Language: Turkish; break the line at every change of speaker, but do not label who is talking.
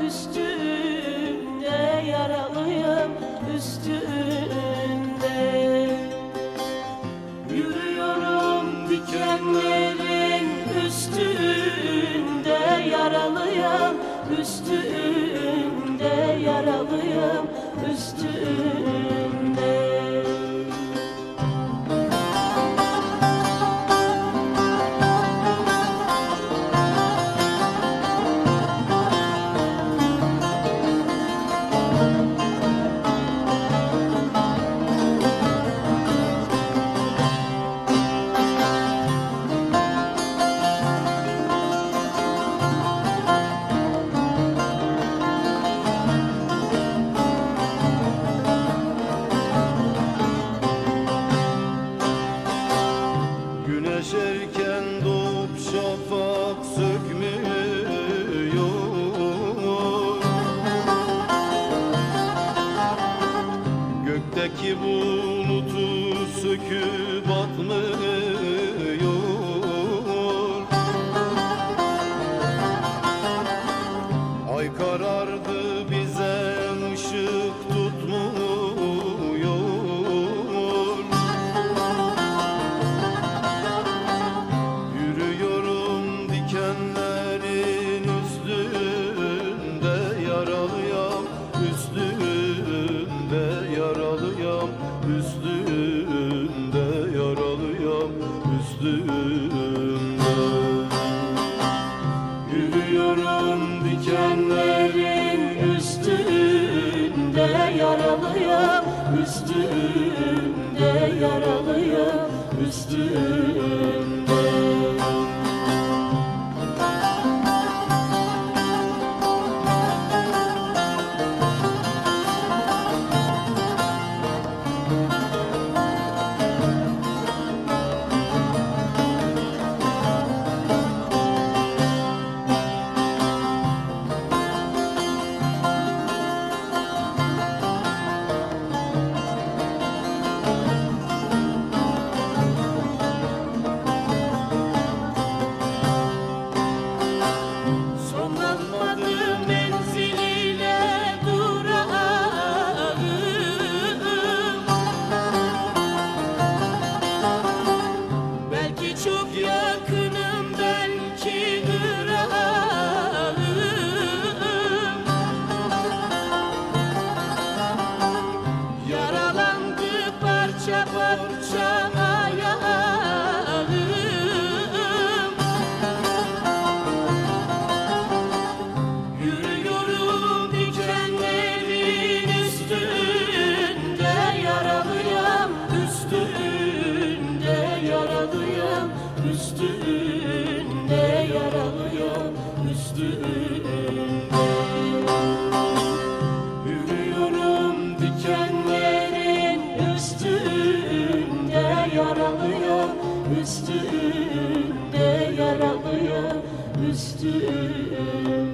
üstünde, yaralıyım üstünde. Yürüyorum dikenlerin üstünde, yaralıyım üstünde, yaralıyım üstünde.
Güneş erken doğup şafak sökmüyor, gökteki bulutu söküp atmıyor. Ay karardı bize ışık tutmuyor. Yürüyorum dikenlerin üstünde, yaralıyam üstünde, yaralıyam üstünde, yaralıyam üstünde. Yürüyorum dikenlerin üstünde, yaralıyım üstünde, yaralıyım üstünde. Üstünde, yaralıyım üstünde. Yürüyorum dikenlerin üstünde, yaralıyım üstünde, yaralıyım üstünde.